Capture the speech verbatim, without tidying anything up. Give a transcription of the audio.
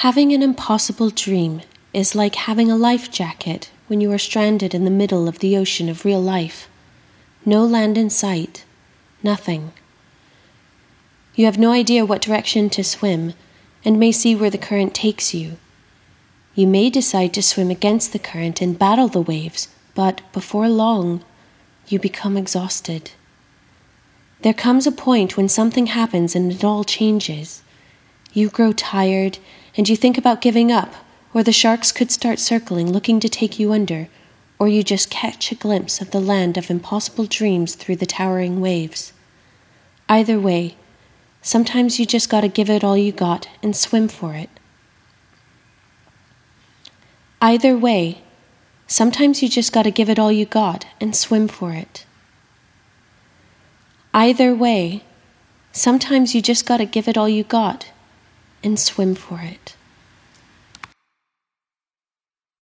Having an impossible dream is like having a life jacket when you are stranded in the middle of the ocean of real life. No land in sight, nothing. You have no idea what direction to swim and may see where the current takes you. You may decide to swim against the current and battle the waves, but before long, you become exhausted. There comes a point when something happens and it all changes. You grow tired and you think about giving up, or the sharks could start circling looking to take you under, or you just catch a glimpse of the land of impossible dreams through the towering waves. Either way, sometimes you just gotta give it all you got and swim for it. Either way, sometimes you just gotta give it all you got and swim for it. Either way, sometimes you just gotta give it all you got and swim for it.